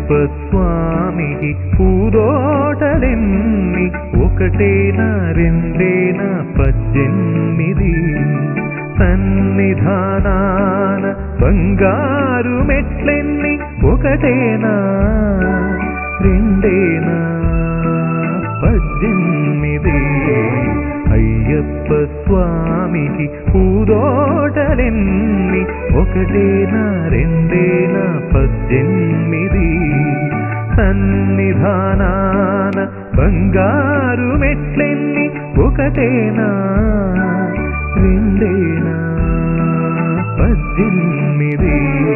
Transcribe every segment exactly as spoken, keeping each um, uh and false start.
స్వామికి పూదోటలెన్ని ఒకటేనా రెండేనా పద్దెనిమిది సన్నిధానాన బంగారు మెట్లెన్ని ఒకటేనా రెండేనా పద్దెనిమిది అయ్యప్ప స్వామికి పూదోటలెన్ని ఒకటేనా రెండేనా పద్దెనిమిది సన్నిధానాన బంగారు మెట్లెన్ని ఒకటేనా రెండేనా పద్దెనిమిది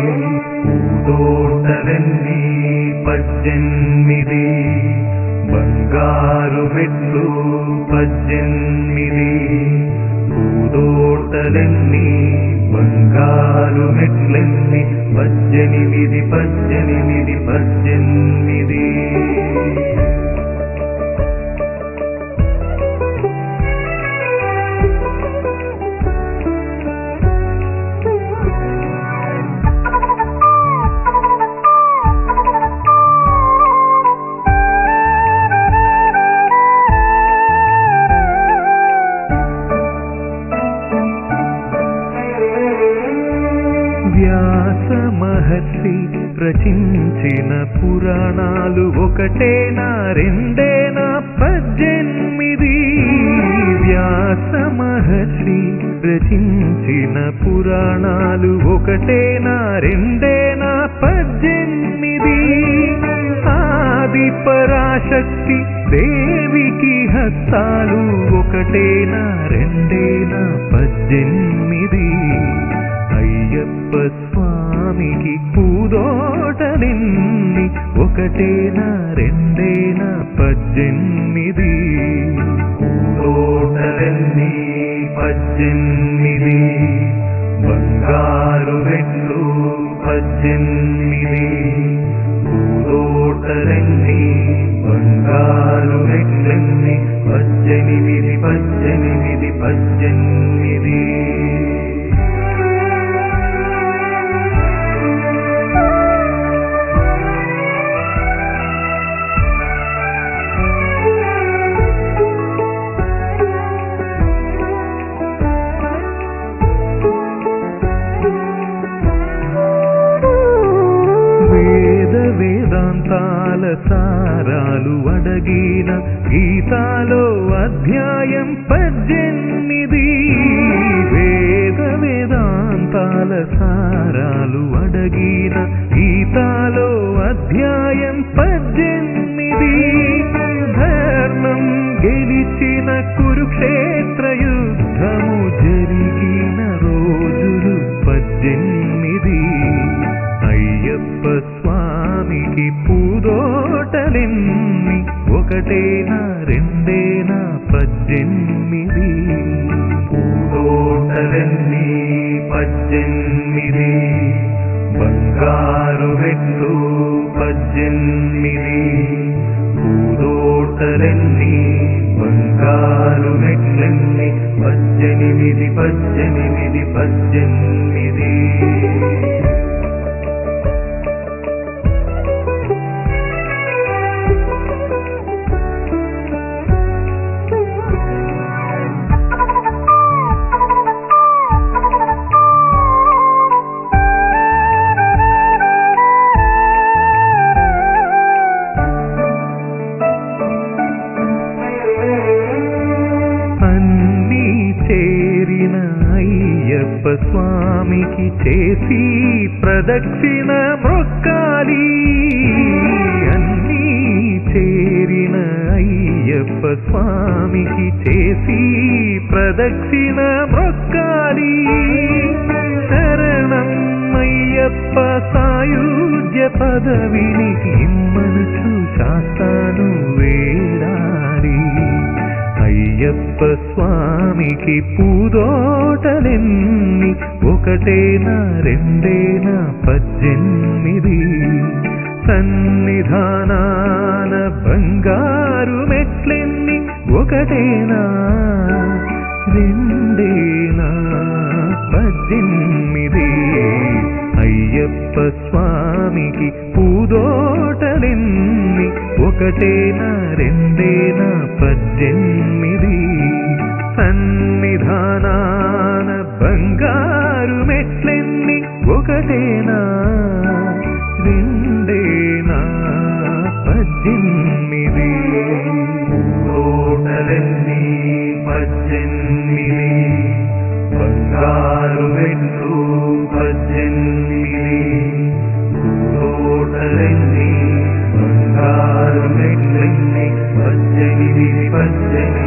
పూదోటలెన్ని పద్దెనిమిది బంగారు మెట్లు పద్దెనిమిది పూదోటలెన్ని బంగారు మెట్లెన్ని పద్దెనిమిది పద్దెనిమిది పద్దెనిమిది వ్యాస మహర్షి రచించిన పురాణాలు ఒకటేనా రెండేనా పద్దెనిమిది వ్యాస మహర్షి రచించిన పురాణాలు ఒకటేనా రెండేనా పద్దెనిమిది ఆది పరాశక్తి దేవికి హస్తాలు ఒకటేనా రెండేనా పద్దెనిమిది అయ్యప్ప స్వామికి పూదోటలెన్ని ఒకటేనా రెండేనా పద్దెనిమిది పూదోటలెన్ని పద్దెనిమిది బంగారు మెట్లు పద్దెనిమిది పూదోటలెన్ని బంగారు మెట్లెన్ని పద్దెనిమిది పద్దెనిమిది పద్దెనిమిది వేదాంతాల సారాలు అడగిన గీతాలో అధ్యాయం పద్దెనిమిది వేద వేదాంతాల సారాలు అడగిన గీతాలో అధ్యాయం పద్దెనిమిది ధర్మం గెలిచిన కురుక్షేత్ర యుద్ధము జరిగిన రోజులు పద్దెనిమిది అయ్యప్ప స్వామికి పూదోటలెన్ని ఒకటేనా రెండేనా పద్దెనిమిది పూదోటలెన్ని పద్దెనిమిది బంగారు మెట్లు పద్దెనిమిది పూదోటలెన్ని బంగారు మెట్లెన్ని పద్దెనిమిది పద్దెనిమిది పద్దెనిమిది చేరిన అయ్యప్ప స్వామికి చేసి ప్రదక్షిణ మొక్కాలి అన్నీ చేరిన అయ్యప్ప స్వామికి చేసి ప్రదక్షిణ మొక్కాలి శరణం అయ్యప్ప సాయుధ్య పదవిని ఇమ్మనుచు శాస్తాను వేడాలి అయ్యప్ప స్వామికి పూదోటలెన్ని ఒకటేనా రెండేనా పద్దెనిమిది సన్నిధానాన బంగారు మెట్లెన్ని ఒకటేనా రెండేనా పద్దెనిమిది అయ్యప్ప స్వామికి పూదోట ఒకటేనా రెండేనా పద్దెనిమిది సన్నిధానాన బంగారు మెట్లెన్ని ఒకటేనా రెండేనా పద్దెనిమిది కోటలన్నీ పద్దెనిమిది బంగారు మెట్లు పద్దెనిమిది కోటలన్నీ బంగారు మెట్లన్నీ పద్దెనిమిది పద్దెనిమిది